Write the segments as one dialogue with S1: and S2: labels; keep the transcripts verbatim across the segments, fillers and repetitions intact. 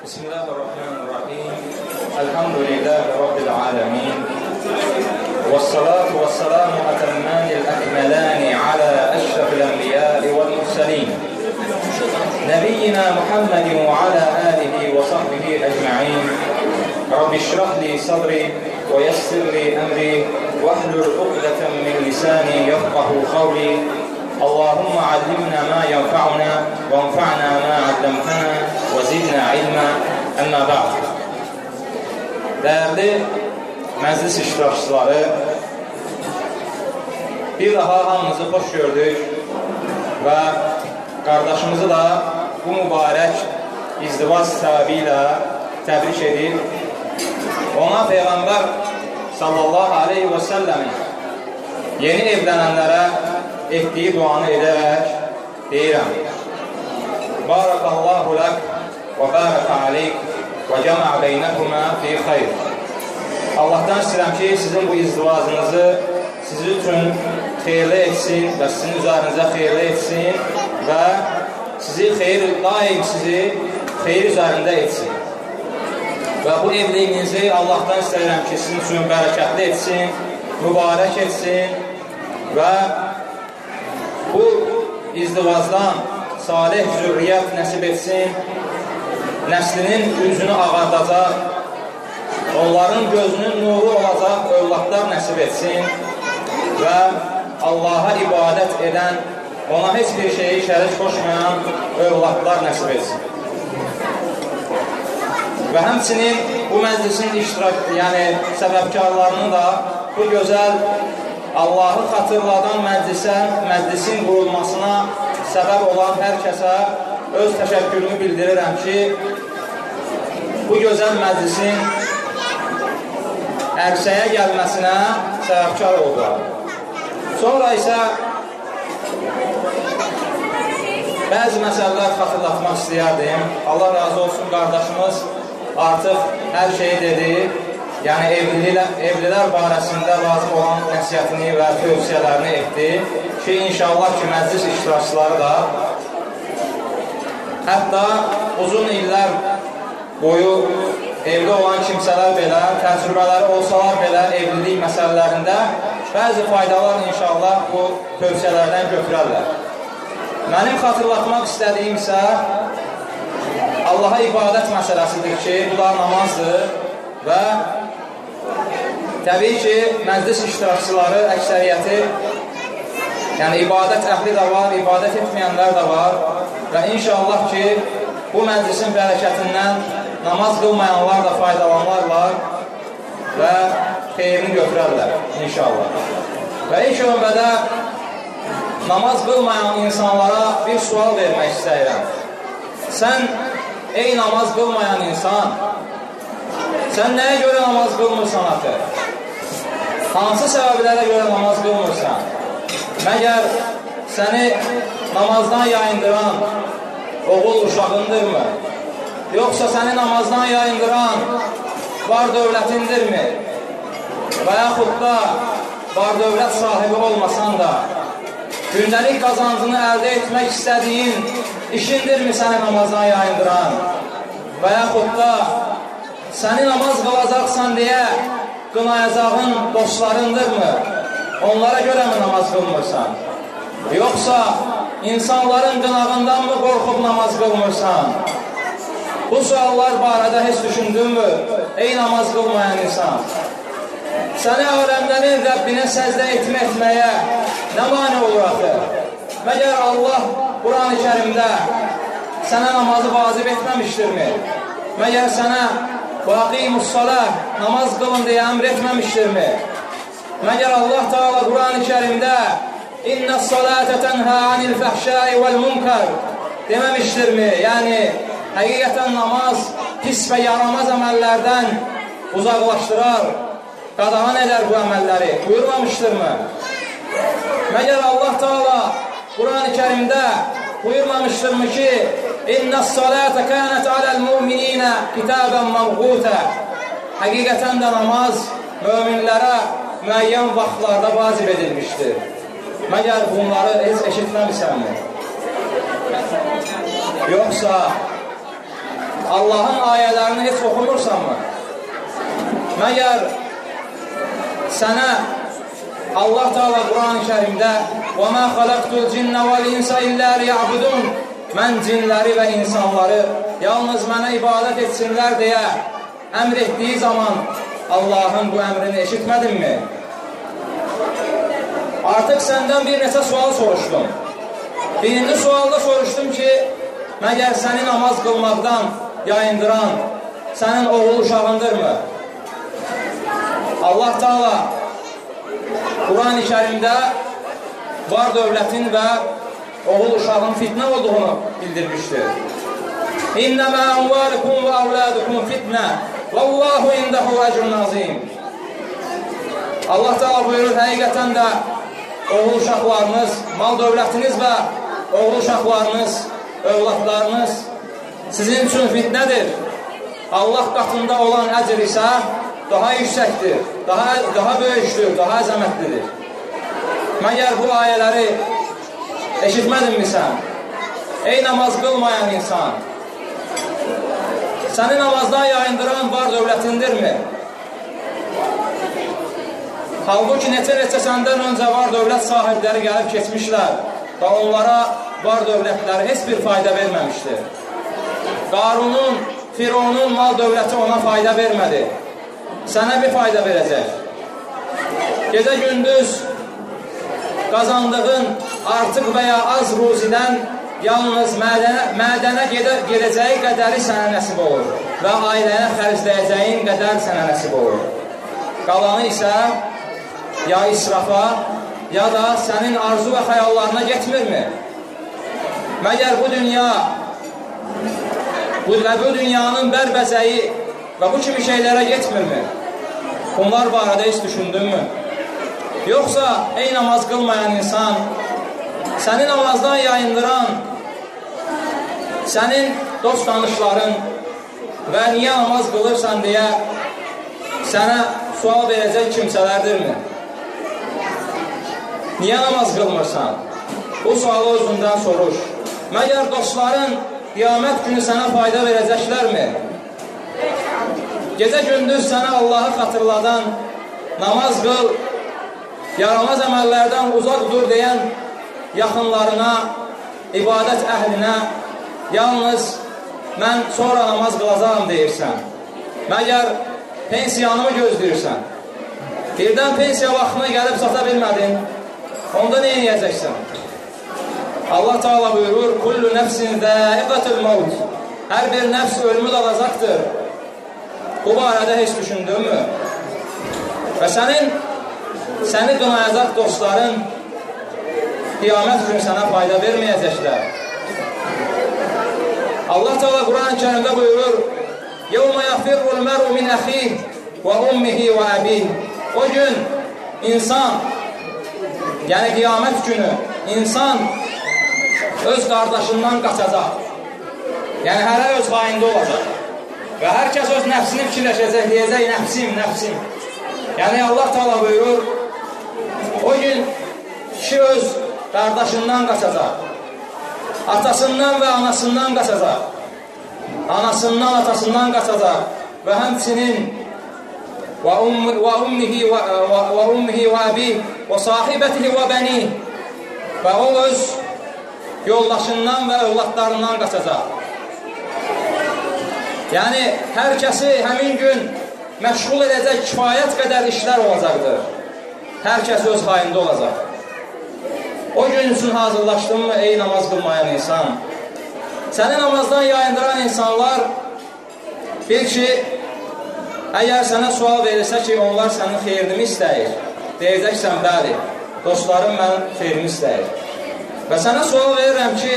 S1: Bismillahirrahmanirrahim. Elhamdülillahi Rabbil alemin. Vessalatu vesselamu atemmanil ekmelani ala eşrefil enbiyai vel murselin. Nebiyyina Muhammedin ve ala alihi ve sahbihi ecma'in. Rabbi şrahli sadri ve yessirli emri ve ahlul uqdeten min lisani yefqahu kavli. Allahümme allimna ma yenfa'una ve enfa'na ma allamtana ve zidna ilma. Əmmə bə'd. Dəyərli məclis iştirakçıları, bir daha hamınızı xoş gördük və qardaşımızı da bu mübarək izdivac səbəbi ilə təbrik edib, ona Peyğəmbər sallallahu aleyhi və səlləmin yeni evlənənlərə etdiyi duanı edərək deyirəm: Barakallahu lək və bərəkə aleyk və cəmə beynəkümə fi xeyr. Allahdan istəyirəm ki, sizin bu izdivacınızı sizin üçün xeyirli etsin və sizin üzərinizə xeyirli etsin və sizi xeyir, daim sizi xeyir üzərində etsin. Və bu evliyinizi Allahdan istəyirəm ki, sizin üçün bərəkətli etsin, mübarək etsin və bu izdivacdan salih zürriyyət nəsib etsin, nəslinin üzünü ağardacaq, onların gözünün nuru olacaq övladlar nəsib etsin və Allaha ibadət edən, ona heç bir şeyi şərik qoşmayan övladlar nəsib etsin. Və həmçinin bu məclisin iştirak, yəni səbəbkarlarını da bu gözəl Allahı xatırladan məclisə, məclisin qurulmasına səbəb olan hər kəsə öz təşəkkürümü bildirirəm ki, bu gözəl məclisin ərsəyə gəlməsinə səbəbkar oldular. Sonra isə bəzi məsələlər xatırlatmaq istəyərdim. Allah razı olsun, qardaşımız artıq hər şeyi dedi. Yəni, evlilər, evlilər barəsində lazım olan nəsiyyətini və tövsiyələrini etdi ki, inşallah ki, məclis iştirakçıları da hətta uzun illər boyu evli olan kimsələr belə, təcrübələri olsalar belə evlilik məsələlərində bəzi faydalar inşallah bu tövsiyələrdən götürərlər. Mənim xatırlatmaq istədiyim isə Allaha ibadət məsələsidir ki, bu da namazdır və təbii ki, məclis iştirakçıları əksəriyyəti, yəni ibadət əhli də var, ibadət etməyənlər də var və inşallah ki, bu məclisin bərəkətindən namaz qılmayanlar da faydalanarlar və xeyrini götürərlər inşallah. Və ilk ömrədə namaz qılmayan insanlara bir sual vermək istəyirəm. Sən, ey namaz qılmayan insan, sən nəyə görə namaz qılmırsan atı? Hansı səbəblərə görə namaz qılmırsan? Məgər səni namazdan yayındıran oğul uşağındırmı? Yoxsa səni namazdan yayındıran var dövlətindirmi? Və yaxud da var dövlət sahibi olmasan da gündəlik qazancını əldə etmək istədiyin işindirmi səni namazdan yayındıran? Və yaxud da səni namaz qılacaqsan deyə qınayacağın dostlarındırmı? Onlara görə mi namaz qılmırsan? Yoxsa insanların qınağından mı qorxub namaz qılmırsan? Bu suallar barədə heç düşündünmü, ey namaz qılmayan insan? Səni aləmlərin Rəbbinə səzdə etmə etməyə nə mani olur axı? Məgər Allah Quran-ı Kərimdə sənə namazı vacib etməmişdirmi? Məgər sənə vaqimussalah, namaz qılın deyə əmr etməmişdirmi? Məgər Allah Teala Quran-ı Kərimdə İnnəs-salətə tənhə anil fəhşai vəl-munkar deməmişdirmi? Yəni, həqiqətən namaz pis və yaramaz əməllərdən uzaqlaşdırar, qadağan edər bu əməlləri, buyurmamışdırmı? Məgər Allah Teala Quran-ı Kərimdə buyurmamışdırmı ki İnnəs-salətə kənət aləl-mu'mininə kitabən məvqutə. Həqiqətən də namaz möminlərə müəyyən vaxtlarda vacib edilmişdir. Məgər bunları heç eşitməmisənmi? Yoxsa Allahın ayələrini heç oxumursanmı? Məgər sənə Allah Teala Quran-ı Kərimdə وَمَا خَلَقْتُ الْجِنَّ وَالْاِنْسَ اِلَّا لِيَعْبُدُونَ Mən cinləri və insanları yalnız mənə ibadət etsinlər deyə əmr etdiyi zaman Allahın bu əmrini eşitmədinmi? Artıq səndən bir neçə sual soruşdum. Birinci sualda soruşdum ki, məgər səni namaz qılmaqdan yayındıran sənin oğul uşağındırmı? Allah Teala Quran-ı Kərimdə var dövlətin və oğul uşağın fitnə olduğunu bildirmişdir. İnnəmə əmvalikum və əvladukum fitnə və Allahu indəhu əcrun azim. Allah Teala buyurur, həqiqətən də oğul uşaqlarınız, mal dövlətiniz və oğul uşaqlarınız, övladlarınız sizin üçün fitnədir. Allah qatında olan əcr isə daha yüksəkdir, daha, daha böyükdür, daha əzəmətlidir. Məgər bu ayələri eşitmədinmi sən? Ey namaz qılmayan insan! Səni namazdan yayındıran var dövlətindirmi? Halbuki neçə-neçə səndən öncə var dövlət sahibləri gəlib keçmişlər və onlara var dövlətləri heç bir fayda verməmişdir. Qarunun, Fironun mal dövləti ona fayda vermədi. Sənə bir fayda verəcək. Gecə-gündüz qazandığın artıq və ya az ruzidən yalnız mədənə, mədənə gedəcəyi qədəri sənə nəsib olur və ailənə xərcləyəcəyin qədər sənə nəsib olur. Qalanı isə ya israfa, ya da sənin arzu və xəyallarına getmirmi? Məgər bu dünya və bu dünyanın bərbəzəyi və bu kimi şeylərə getmirmi? Bunlar barədə heç düşündünmü? Yoxsa ey namaz qılmayan insan, səni namazdan yayındıran, sənin dost tanışların və niyə namaz qılırsan deyə sənə sual verəcək kimsələrdirmi? Niyə namaz qılmırsan? Bu sualı özündən soruş. Məgər dostların qiyamət günü sənə fayda verəcəklərmi? Gecə-gündüz sənə Allahı xatırladan, namaz qıl, yaramaz əməllərdən uzaq dur deyən yaxınlarına, ibadət əhlinə yalnız mən sonra namaz qılacağım deyirsən. Məgər pensiyanımı gözləyirsən? Birdən pensiya vaxtına gəlib sata bilmədin, onda nə edəcəksən? Allah Teala buyurur, kullu nəfsin zəiqətul mevt. Hər bir nəfs ölümü alacaqdır. Bu barədə heç düşündünmü? Və sənin səni qınayacaq dostların qiyamət günü sənə fayda verməyəcəklər. Allah Teala Quran-ı Kərimdə buyurur, يَوْمَ يَفِرُّ الْمَرْءُ مِنْ أَخِيهِ وَأُمِّهِ وَأَبِيهِ. O gün insan, yəni qiyamət günü insan öz qardaşından qaçacaq. Yəni hərə öz xaində olacaq. Və hər kəs öz nəfsini fikirləşəcək, deyəcək, nəfsim, nəfsim. Yəni Allah Teala buyurur, o gün kişi öz qardaşından qaçacaq. Atasından və anasından qaçacaq. Anasından, atasından qaçacaq. Və həmçinin və ummihi və əbih və sahibətihi və bəni. Və o öz yoldaşından və övladlarından qaçacaq. Yəni, hər kəsi həmin gün məşğul edəcək kifayət qədər işlər olacaqdır. Hər kəs öz xaində olacaq. O gün üçün hazırlaşdınmı ey namaz qılmayan insan? Səni namazdan yayındıran insanlar bil ki, əgər sənə sual verirsə ki, onlar sənin xeyrini istəyir, deyəcəksən, bəli, dostlarım mənim xeyrini istəyir. Və sənə sual verirəm ki,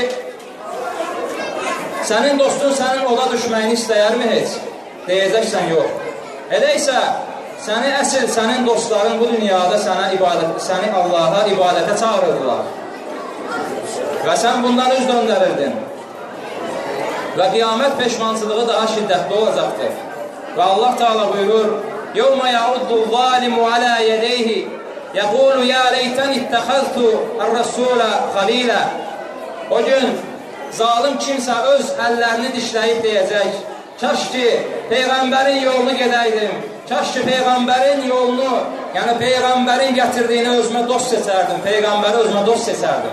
S1: sənin dostun sənin oda düşməyini istəyərmi heç? Deyəcəksən, yox. Elə isə, səni əsl, sənin dostların bu dünyada sənə ibadət, səni Allaha ibadətə çağırırdılar. Və sən bundan üz döndərirdin. Və qiyamət peşmançılığı daha şiddətli olacaqdır. Və Allah Teala buyurur, يَوْمَ يَعُدُّ الظَّالِمُ عَلَى يَدَيْهِ يَقُولُ يَا لَيْتَنِ اتَّخَذْتُ الرَّسُولَ خَلِيلًا. O gün zalim kimsə öz əllərini dişləyib deyəcək, Kaş ki Peyğəmbərin yolunu gedəydim. Kaş ki Peyğəmbərin yolunu, yəni Peyğəmbərin gətirdiyini özümə dost seçərdim. Peyğəmbəri özümə dost seçərdim.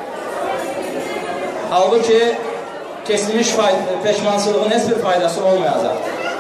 S1: Halbuki kesilmiş peşmansızlığın heç bir faydası olmayacaq.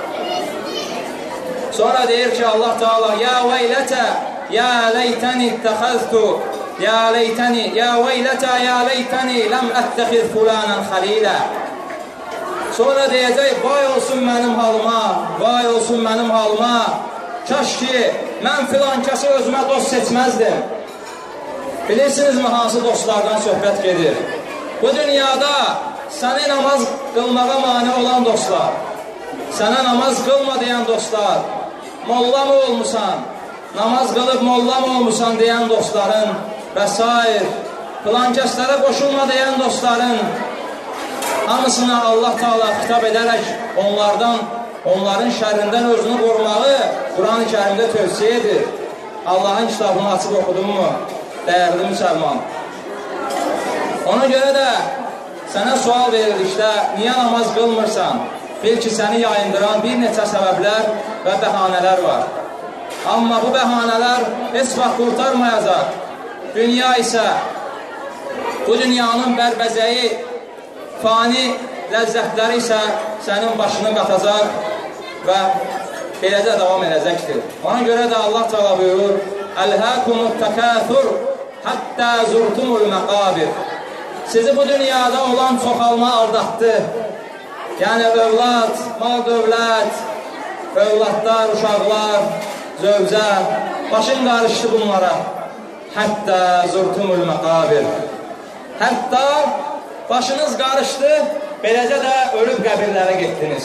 S1: Sonra deyir ki Allah Teala ya veylətə ya leytəni ittəxəztu ya leytəni ya veylətə ya leytəni ləm ətəxiz fulanən xalilə. Sonra deyəcək, vay olsun mənim halıma, vay olsun mənim halıma, kaş ki, mən filan kəsi özümə dost seçməzdim. Bilirsinizmi, hansı dostlardan söhbət gedir? Bu dünyada səni namaz qılmağa mani olan dostlar, sənə namaz qılma deyən dostlar, molla mı olmusan, namaz qılıb molla mı olmusan deyən dostların və s. filan kəslərə qoşulma deyən dostların, hamısına Allah Teala xitab edərək onlardan, onların şərrindən özünü qorumağı Quran-ı Kərimdə tövsiyə edir. Allahın kitabını açıb oxudun mu, dəyərli müsəlman? Ona görə də sənə sual verildikdə, niyə namaz qılmırsan? Bil ki, səni yayındıran bir neçə səbəblər və bəhanələr var. Amma bu bəhanələr heç vaxt qurtarmayacaq. Dünya isə, bu dünyanın bərbəzəyi, fani ləzzətləri isə sənin başını qatacaq və beləcə davam edəcəkdir. Ona görə də Allah Teala buyurur, Əlhəkumut təkəthur həttə zurtumul məqabir. Sizi bu dünyada olan çoxalma aldatdı. Yəni, övlad, mal dövlət, övladlar, uşaqlar, zövcə, başın qarışdı bunlara. Həttə zurtumul məqabir. Hətta başınız qarışdı, beləcə də ölüb qəbirlərə getdiniz.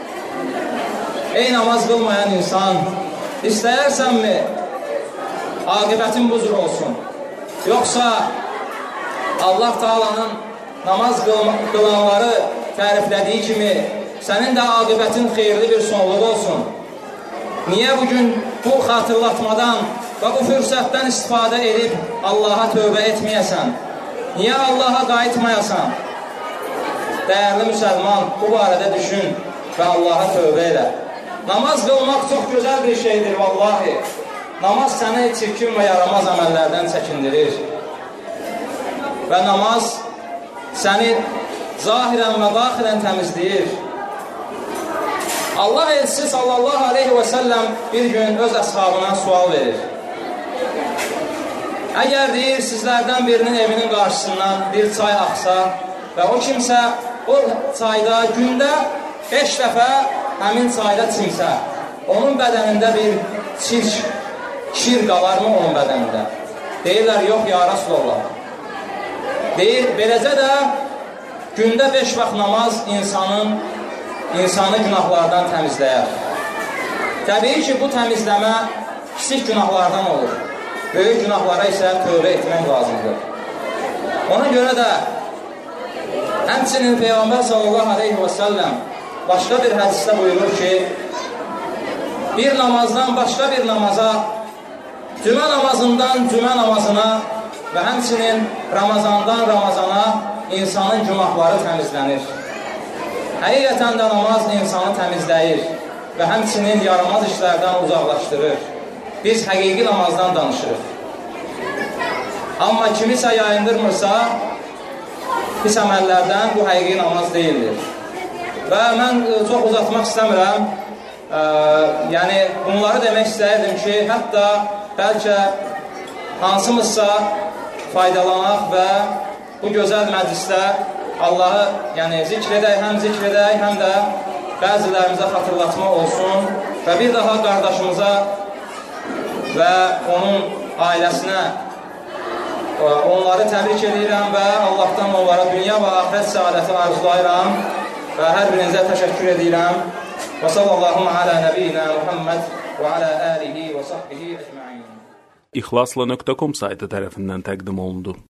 S1: Ey namaz qılmayan insan, istəyərsənmi aqibətin bu cür olsun? Yoxsa Allah Teala'nın namaz qılanları təriflədiyi kimi sənin də aqibətin xeyirli bir sonluq olsun? Niyə bugün bu xatırlatmadan və bu fürsətdən istifadə edib Allaha tövbə etməyəsən? Niyə Allaha qayıtmayasan? Dəyərli müsəlman, bu barədə düşün və Allaha tövbə elə. Namaz qılmaq çox gözəl bir şeydir, vallahi. Namaz səni çirkin və yaramaz əməllərdən çəkindirir. Və namaz səni zahirən və daxilən təmizləyir. Allah elçisi sallallahu aleyhi və səlləm bir gün öz əshabına sual verir. Əgər deyir, sizlərdən birinin evinin qarşısından bir çay axsa və o kimsə o çayda gündə beş dəfə həmin çayda çimsə, onun bədənində bir çir, kir qalarmı onun bədənində? Deyirlər, yox ya Rasulullah. Deyir, beləcə də gündə beş vaxt namaz insanın, insanı günahlardan təmizləyər. Təbii ki, bu təmizləmə kiçik günahlardan olur. Böyük günahlara isə tövbə etmək lazımdır. Ona görə də həmçinin Peyğəmbər sallallahu aleyhi və səlləm başqa bir hədisdə buyurur ki, bir namazdan başqa bir namaza, cümə namazından cümə namazına və həmçinin Ramazandan Ramazana insanın günahları təmizlənir. Həqiqətən də namaz insanı təmizləyir və həmçinin yaramaz işlərdən uzaqlaşdırır. Biz həqiqi namazdan danışırıq. Amma kimisə yayındırmırsa, pis əməllərdən bu həqiqi namaz deyildir. Və mən çox uzatmaq istəmirəm. E, yəni, bunları demək istəyirdim ki, hətta bəlkə hansımızsa faydalanaq və bu gözəl məclisdə Allahı yəni, zikr edək, həm zikr edək, həm də bəzilərimizə xatırlatma olsun və bir daha qardaşımıza və onun ailəsinə onları təbrik edirəm və Allahdan onlara dünya və axirət səadəti arzulayıram və hər birinizə təşəkkür edirəm. Və sallallahu alə nəbiyyina Muhammed və alə əlihi və sahbihi əcməin.
S2: İxlasla nöqtə com saytı tərəfindən təqdim olundu.